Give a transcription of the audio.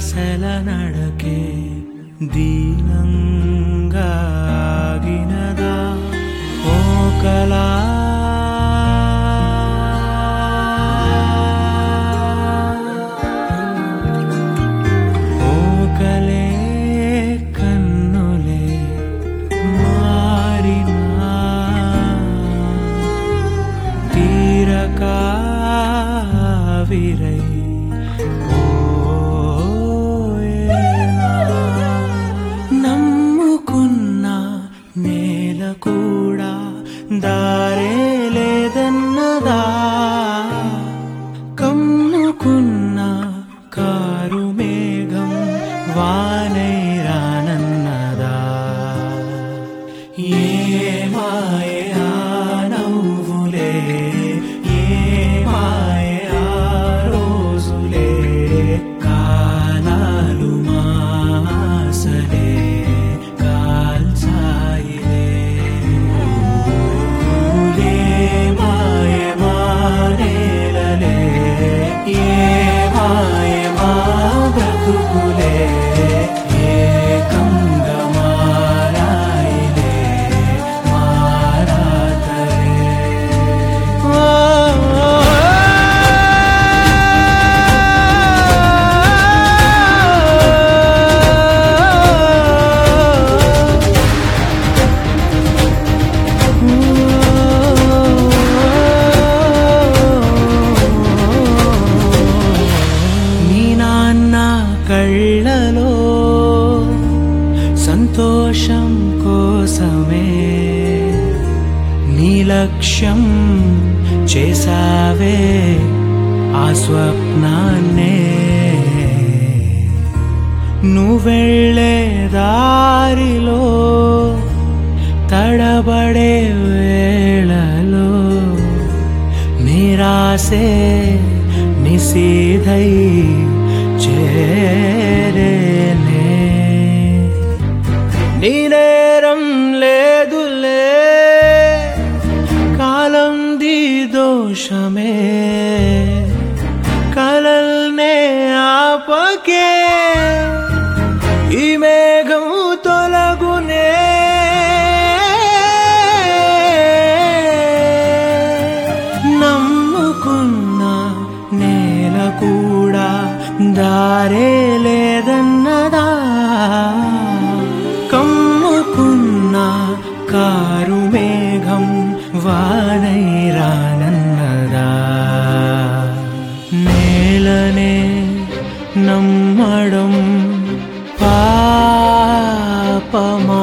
ఆశల నడకే దీనంగా ఆగినదా ఓ కలా కావిరై నమ్ముకున్న నేల కూడా దారే లేదన్నదా కమ్ముకున్న కారు మేఘం వానై రానన్నదా ఏ మాయే ఆ నవ్వులే కళ్ళలో సంతోషం కోసమే నీ లక్ష్యం చేసావే ఆ స్వప్నాన్నే నువ్వెళ్ళే దారిలో తడబడే వేళలో నిరాశే నిశీధై చేరేనే నీ నేరం లేదులే కాలం ది దోషమే కలల్నే ఆపకే ఈ మేఘం తొలగునే నమ్ముకున్న నేల కూడా దారే లేదన్నదా కమ్ముకున్న కారు మేఘం వానై రానన్నదా నేలనే నమ్మడం పాపమా